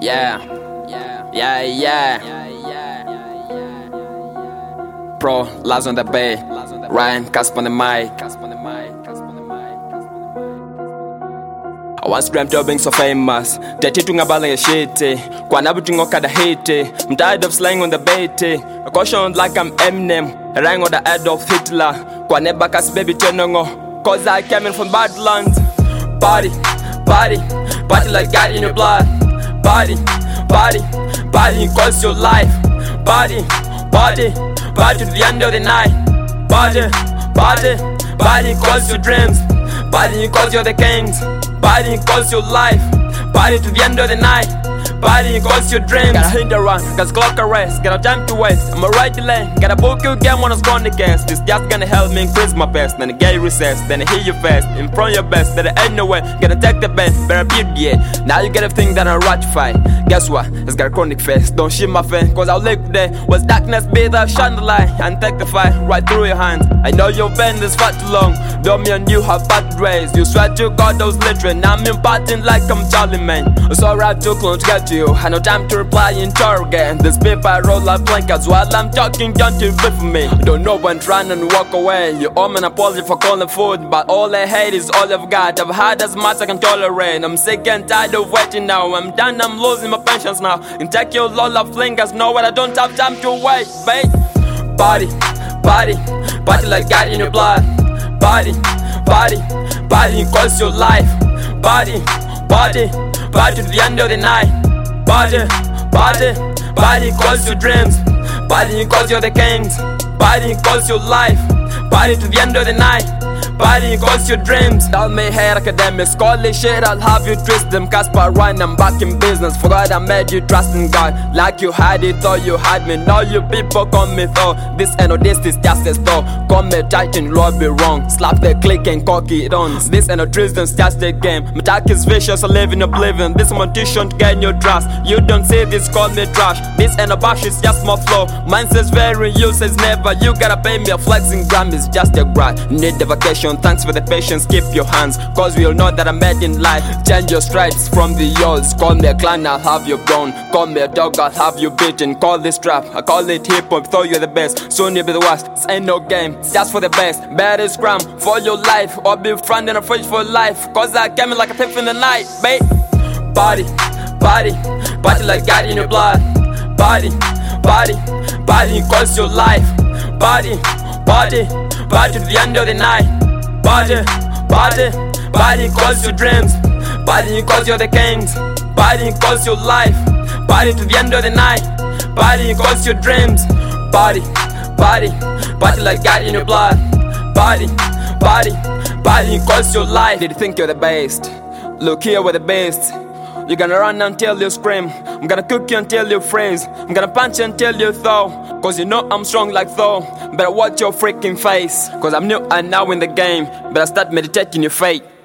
Yeah, yeah, yeah. Pro, Laz on the bay. Ryan, Casp on the mic. I once dreamt of being so famous. Tetitunga bala ya shit. Kwa nabutungo kada hate. I'm tired of slang on the bait. A caution like I'm Eminem. A rang on the Adolf Hitler. Kwa nebakas baby tenongo. Cause I came in from bad lands. Party, party, party like God in your blood. Party, party, party cause your life. Party, party, party to the end of the night. Party, party, party cause your dreams. Party cause you're the kings. Party cause your life. Party to the end of the night. Party cause your dreams. Gotta hit the run, cause clock arrest. Got no time to waste, I'ma ride the lane. Gotta book you again when I was gone against. This just gonna help me increase my best. Then I get recess, then I hit you fast. In front of your best, that I ain't nowhere. Gotta take the best, better beat yeah. Now you gotta think that I'm ratified. Guess what? It's got a chronic face. Don't shit my face, cause I'll live today. Was darkness be that shine the light and take the fight right through your hands. I know you've been this far too long. Though me and you have bad ways. You swear to God those literally. Now I'm imparting like I'm Charlie man. It's alright to clone to get to you. I no time to reply interrogate. This paper roll like blankets while I'm talking, don't you flip for me. I don't know when trying and walk away. You owe me an apology for calling food, but all I hate is all I've got. I've had as much I can tolerate. I'm sick and tired of waiting now. I'm done, I'm losing my patience now. And take your lot of flingers, know what I don't have time to wait, babe. Party, party, party like God in your blood. Party, party, party cause your life. Party, party, party to the end of the night. Party, party, party cause your dreams. Party cause you're the kings. Party cause your life. Party to the end of the night. Party cause your dreams. Tell me head academics, call this shit, I'll have you twist them. Casper Ryan, I'm back in business. Forgot I made you trust in God. Like you had it, thought you had me. Now you people call me though. This and this is just a store. Call me Titan, Lord be wrong. Slap the click and cocky it on. This and Tristan's just a game. My attack is vicious, I live in oblivion. This monetition to gain your trust. You don't say this, call me trash. This and a bash is just my flow. Mine says very, you says never. You gotta pay me a flexing gram is just a grind. Need the vacation. Thanks for the patience, keep your hands. Cause we all know that I'm made in life. Change your stripes from the yours. Call me a clown, I'll have you gone. Call me a dog, I'll have you beaten. Call this trap, I call it hip hop. Thought you're the best, soon you'll be the worst. This ain't no game, it's just for the best. Better scram for your life, or be friend and a fight for life. Cause I came in like a thief in the night, babe. Party, party, party like God in your blood. Party, party, party cause your life. Party, party, party to the end of the night. Party, party, party cause your dreams. Party cause you're the kings. Party cause your life. Party to the end of the night. Party cause your dreams. Party, party, party like God in your blood. Party, party, party cause your life. Did you think you're the best? Look here, we're the best. You're gonna run until you scream. I'm gonna cook you until you freeze. I'm gonna punch you until you thaw. Cause you know I'm strong like Thor. Better watch your freaking face. Cause I'm new and now in the game. Better start meditating your fate.